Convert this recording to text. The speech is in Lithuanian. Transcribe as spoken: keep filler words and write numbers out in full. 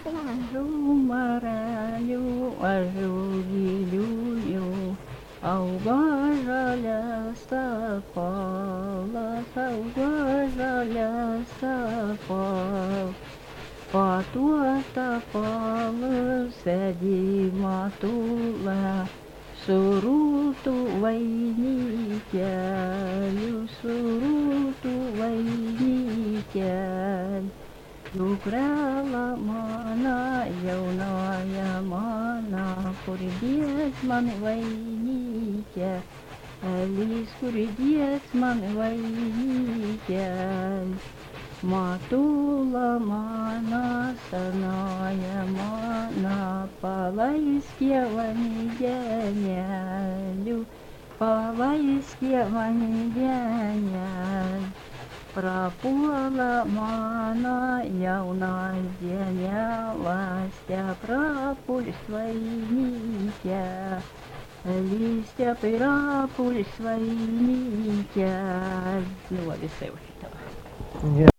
Ažu marelių, ažu giliųjų, auga žalias tapalas, auga žalias tapalas. Patuos tapalas sėdi matulą, su rūtų vainikeliu, su rūtų vainikeliu. Dukrela mana, jaunoja mana, kur dės man vainikę, Elis, kur dės man vainikę. Matula mana, senoja mana, palaiskė vandenelių, palaiskė vandenelių. Prapuola mano jaunas dienelas, te prapuls vainikė, Lystė prapuls vainikė. Nu, va visai už šitą.